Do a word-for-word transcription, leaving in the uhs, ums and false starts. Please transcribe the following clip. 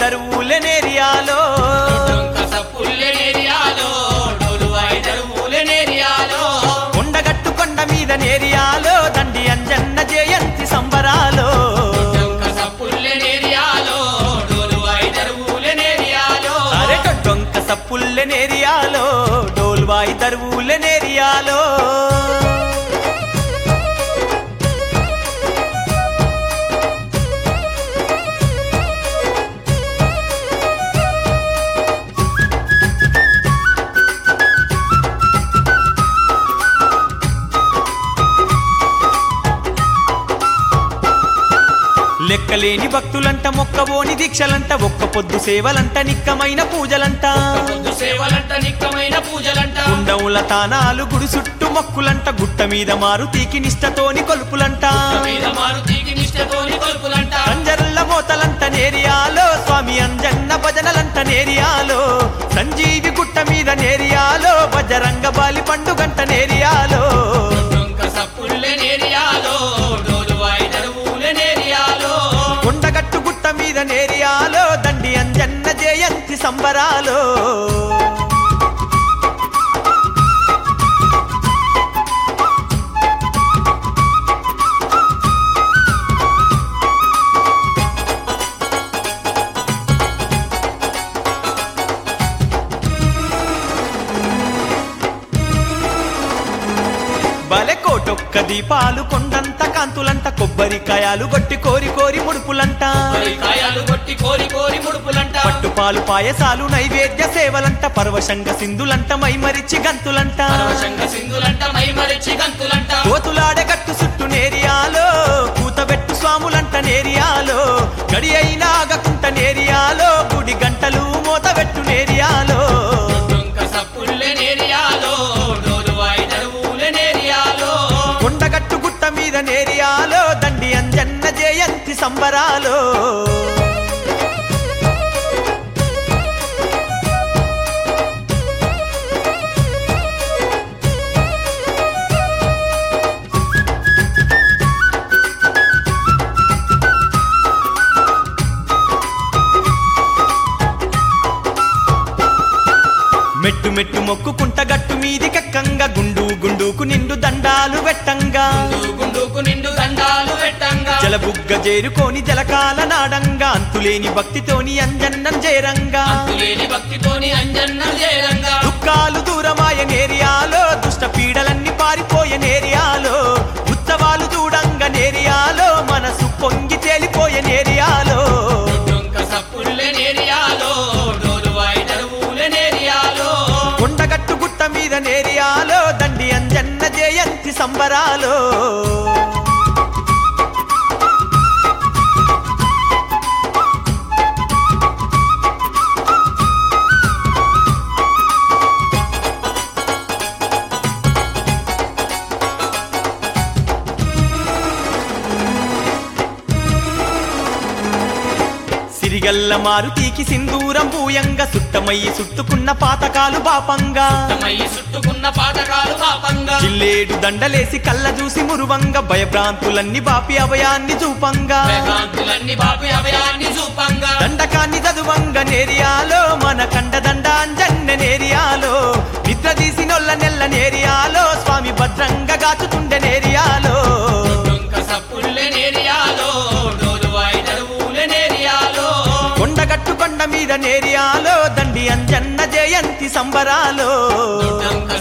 దరువులనేరియాలో కొండగట్టు కొండ మీద నేరియాలో దండి అంజన్న జయంతి సంబరాలో అరే డొంక సప్పుల్లనేరియాలో డోల్వాయి దరువులనేరియాలో లెక్కలేని భక్తులంట మొక్కవోని దీక్షలంట ఒక్క పొద్దు సేవలంట నిక్కమైన పూజలంట కుండముల తానాలు గుడి చుట్టూ మొక్కులంట గుట్ట మీద మారుతీకి నిష్టతోని కొలుపులంట కంజర్ల మోతలంట నేరియాలో స్వామి అంజన్న భజనలంట నేరియాలో సంజీవి గుట్ట మీద నేరియాలో బజరంగ బాలి పండుగంట నేరియాలో కొండగట్టు గుట్ట మీద నేరియాలో దండి అంజన్న జయంతి సంబరాలో బలె కోటొక్క దీపాలు కొండంత కాంతులంట కొబ్బరికాయలు గొట్టి కోరి కోరి ముడుపులంట పట్టుపాలు పాయసాలు నైవేద్య సేవలంట పరవశంగ సింధులంట మైమరిచి గంతులంట కోతులాడే గట్టు చుట్టూ నేరియాలో కూతబెట్టు స్వాములంట నేరియాలో గడి అయినా ఆగకుంట నేరియాలో గుడి గంటలు మోతబెట్టు నేరియాలో కొండగట్టు గుట్ట మీద నేరియాలో దండి అంజన్న జయంతి సంబరాలో మెట్టు మెట్టు మొక్కుకుంట గట్టు మీది కక్కంగా గుండు గుండుకు నిండు దండాలు వెట్టంగా జలబుగ్గ చేరుకోని జలకాల నాడంగా అంతులేని భక్తితోని అంజన్నం చేరంగా దుఃఖాలు దూరమాయ నేరియాలో దుష్ట పీడలన్నీ పారిపోయే నేరియాలో ఉత్సవాలు చూడంగా నేరియాలో మనసు పొంగి తేలిపోయే నేరియాలో కొండగట్టు గుట్ట మీద నేరియాలో దండి అంజన్న జయంతి సంబరాలో సిరిగల్ల మారుతీకి సింధూరం పూయంగా సుట్టమయ్యి చుట్టుకున్న పాతకాలు బాపంగా చిల్లేడు దండలేసి కళ్ళ చూసి మురువంగా భయభ్రాంతులన్నీ బాపి అభయాన్ని చూపంగా దండకాన్ని చదువంగా నేరియాలో మన కండ దండ అంజన్న నేరియాలో నిద్ర తీసినొల్ల నెల్ల నేరియాలో స్వామి భద్రంగా గాచుతుండే నేరియాలో కొండగట్టు కొండ మీద నేరియాలో దండి అంజన్న జయంతి సంబరాలో